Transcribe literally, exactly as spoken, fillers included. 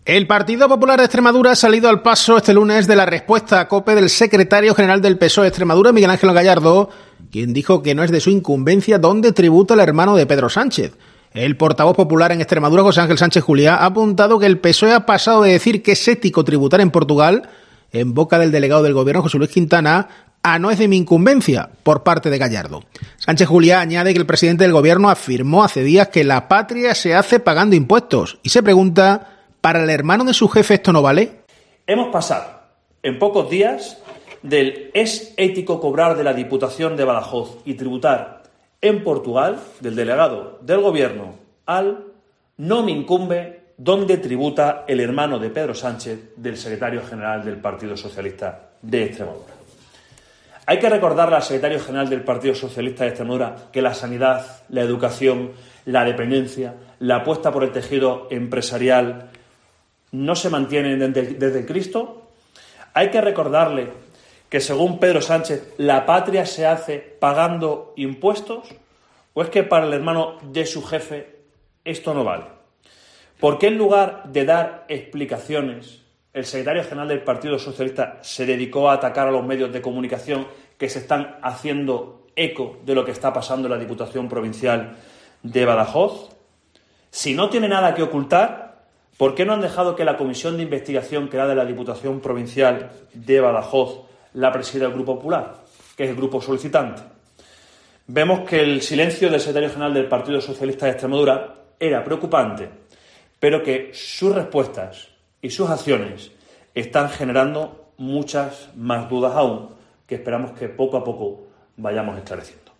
El Partido Popular de Extremadura ha salido al paso este lunes de la respuesta a COPE del secretario general del P S O E de Extremadura, Miguel Ángel Gallardo, quien dijo que no es de su incumbencia dónde tributa el hermano de Pedro Sánchez. El portavoz popular en Extremadura, José Ángel Sánchez Juliá, ha apuntado que el P S O E ha pasado de decir que es ético tributar en Portugal, en boca del delegado del gobierno, José Luis Quintana, a no es de mi incumbencia, por parte de Gallardo. Sánchez Juliá añade que el presidente del gobierno afirmó hace días que la patria se hace pagando impuestos y se pregunta, ¿para el hermano de su jefe esto no vale? Hemos pasado en pocos días del es ético cobrar de la Diputación de Badajoz y tributar en Portugal, del delegado del gobierno, al no me incumbe donde tributa el hermano de Pedro Sánchez, del secretario general del Partido Socialista de Extremadura. Hay que recordarle al secretario general del Partido Socialista de Extremadura que la sanidad, la educación, la dependencia, la apuesta por el tejido empresarial no se mantienen desde, desde el Cristo. Hay que recordarle que, según Pedro Sánchez, la patria se hace pagando impuestos, o es que para el hermano de su jefe esto no vale. ¿Por qué en lugar de dar explicaciones, el secretario general del Partido Socialista se dedicó a atacar a los medios de comunicación que se están haciendo eco de lo que está pasando en la Diputación Provincial de Badajoz? Si no tiene nada que ocultar, ¿por qué no han dejado que la comisión de investigación creada en la Diputación Provincial de Badajoz la presida el Grupo Popular, que es el grupo solicitante? Vemos que el silencio del secretario general del Partido Socialista de Extremadura era preocupante, pero que sus respuestas y sus acciones están generando muchas más dudas aún, que esperamos que poco a poco vayamos esclareciendo.